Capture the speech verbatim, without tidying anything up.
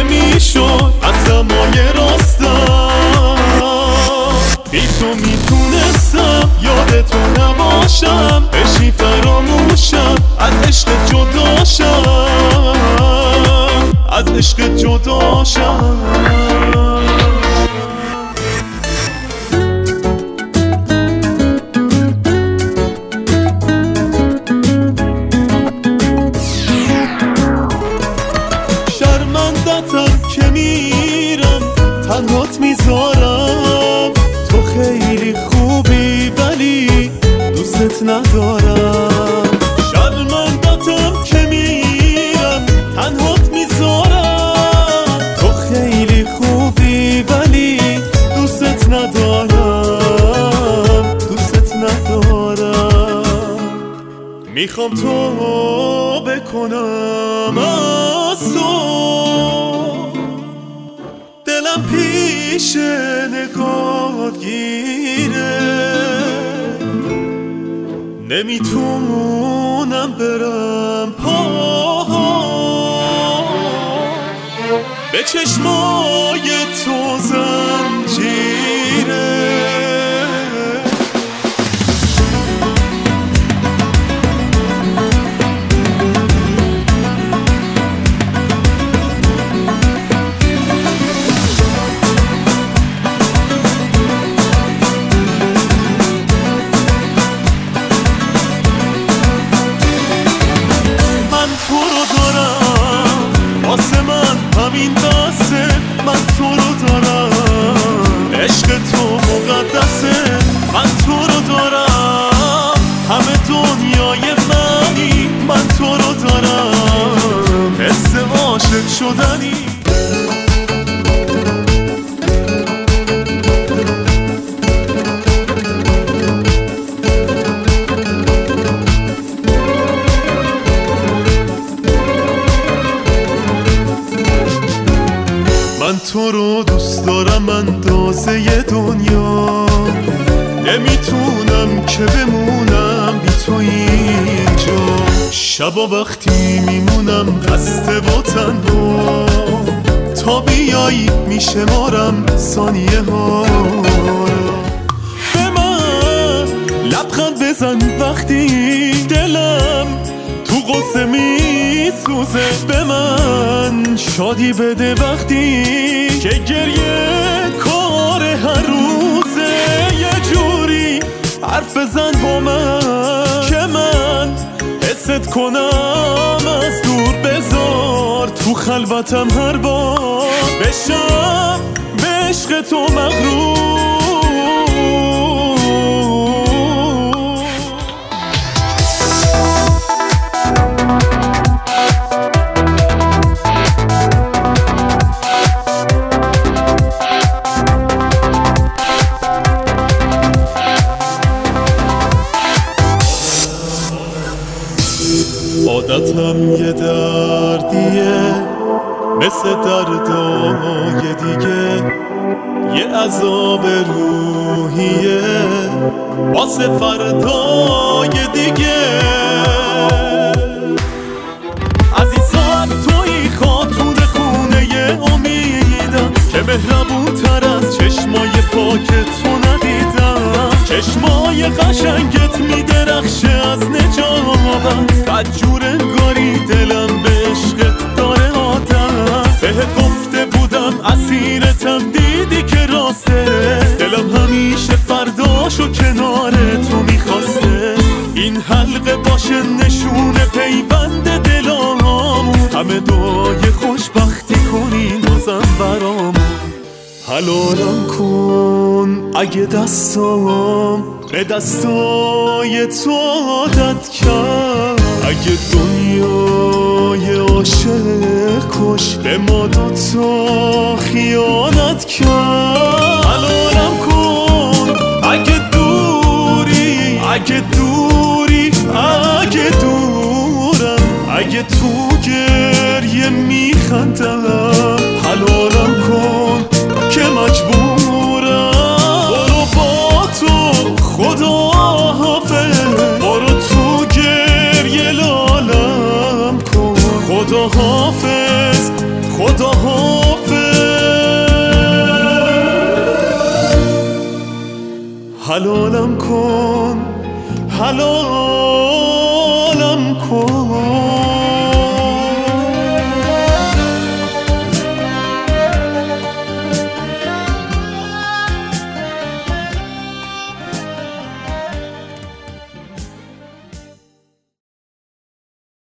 نمیشد از زمای راستم. بی تو میتونستم یاد تو نباشم، بشی فراموشم از عشق جداشم، از عشق جداشم. شرمندتم که میرم تنهات میذارم، تو خیلی خوبی ولی دوست ندارم. شرمندتم که میرم تنهات میذارم، تو خیلی خوبی ولی دوست ندارم، دوست ندارم. میخوام تو بکنم از تو، دلم پیش نگات گیره، نمیتونم برم پاها به چشمای تو زنجیره. همین بسه من تو رو دارم، عشق تو مقدسه من تو رو دارم، همه دنیای منی من تو رو دارم، حس عاشق شدنی. من تو رو دوست دارم اندازه دنیا، نمیتونم که بمونم بی تو اینجا. شبا وقتی میمونم خسته و تنها، تا بیایی میشمارم ثانیه ها. به من لبخند بزن وقتی دلم تو غصه میسوزه، به من شادی بده وقتی که گریه کار هر روزه. یه جوری حرف بزن با من که من حست کنم از دور، بذار تو خلوتم هر بار بشم به عشق تو مغرور. عادتم یه دردیه مثل دردای دیگه، یه عذاب روحیه واسه فردای دیگه. از این ساعت توی خاتون خونه امیدم که مهربون تر از چشمای پاک تو ندیدم. چشمای قشنگت میدرخشه از نجابت، بدجور انگاری دلم به عشقت داره آدم. بهت گفته بودم اسیرتم دیدی که راسته، دلم همیشه فرداشو کنار تو میخواسته. این حلقه باشه نشونه پیوند دلام، همه دعای خوشبختی کنین بازم برام. حلالم کن اگه دستام به دستای تو عادت کرد، اگه دنیای عاشق کش به ما دوتا خیانت کرد. حلالم کن اگه دوری، اگه دوری، اگه دورم، اگه تو گریه میخندم. حلالم کن که مجبورم برو با تو خدا حافظ، برو تو گریه لالم کن. خدا حافظ، خدا حافظ. حلالم کن، حلالم کن.